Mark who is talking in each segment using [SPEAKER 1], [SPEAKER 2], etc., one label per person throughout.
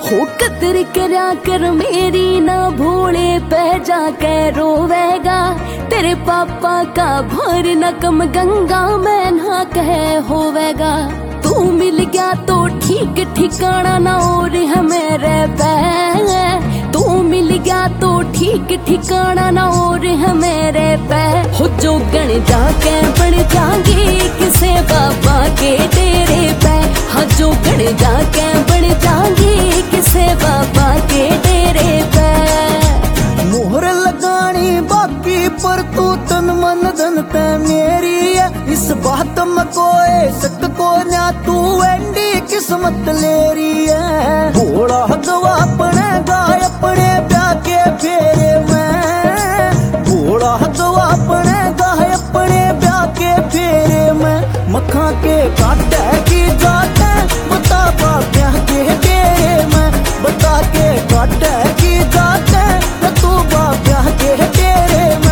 [SPEAKER 1] हो कदर करया कर मेरी ना भोले पे जाके रोवेगा। तेरे पापा का भर न कम गंगा में ना कह होवेगा। तू मिल गया तो ठीक ठिकाना ना और है मेरे पे। तू मिल गया तो ठीक ठिकाना ना और है मेरे पे। हो जो गण जाके बन जाएंगे किसे बाबा के डेरे पे। हाँ जो गण जाके बन जाएंगे किसे बाबा के डेरे पे।
[SPEAKER 2] मोहर लगानी बाकी पर तू तन मन धन ते मेरी है। इस बात में कोई शक को ना तू एंडी किस्मत लेरी है। भोला गवा अपने गाय अपने प्या के फेरे में। भोला गवा अपने गाय अपने प्या के फेरे में। मखा के काटे की जाते बता बाब्या के डेरे में। बता के काटे की जाते तू बाब्या के डेरे में।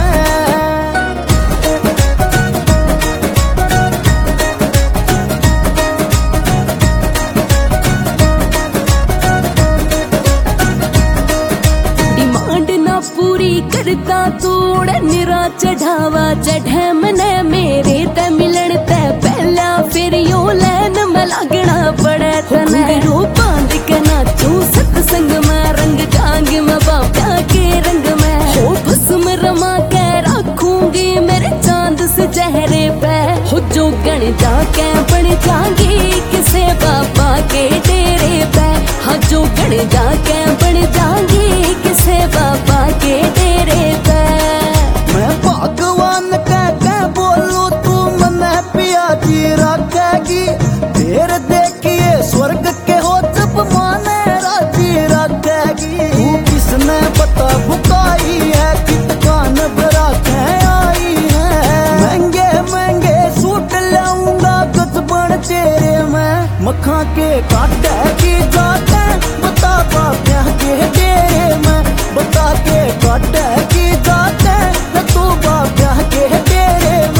[SPEAKER 1] डिमांड ना पूरी करता तोड़ निरा चढ़ावा चढ़े मने मेरे ते मिलन ते पहला फिर यो लैन में लगना पड़े तने। रूपा दिखना तू सत्संग में रंग जांग में बाबा के रंग में। हो भस्म रमा के रखूंगी मेरे चांद से चेहरे पे। हो जो गण जाके बन जाएंगे किसे बाबा के डेरे पे। हाँ जो गण जाके बन जाएंगे किसे बाबा के डेरे पे।
[SPEAKER 2] मैं भगवान कह बोलू तू मने पिया जी रखेगी। फिर देखिए स्वर्ग के हो जब माने राजी रखेगी। तू किसने पता बुकाई है कित कान भरा के आई है। महंगे महंगे सूट लाऊंगा गजबन तेरे में। मखा के काटे की जाते बता बाब्या के डेरे में। बता के काटे की जाते तू बाब्या के डेरे में।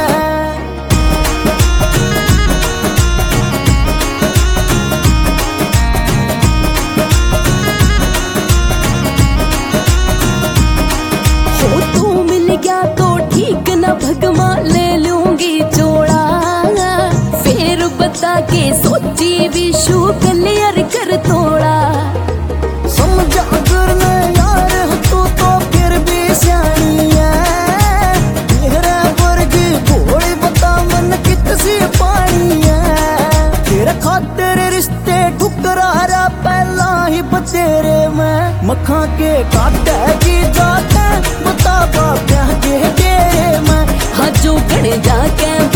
[SPEAKER 1] हो तू मिल गया तो ठीक न भगवा ले लूंगी जोड़ा। फिर बता के सोची विशु क्लियर कर तोड़ा।
[SPEAKER 2] समझा अगर न यार तू तो फिर भी सियानी है। तेरे वर्गी भोली बता मन कितसी पानी है। तेरे खातिर रिश्ते ठुकरा रहा पहला ही बतेरे में। मखा के काटे की जाते बता बाब्या के डेरे में।
[SPEAKER 1] हाँ जो गण जाके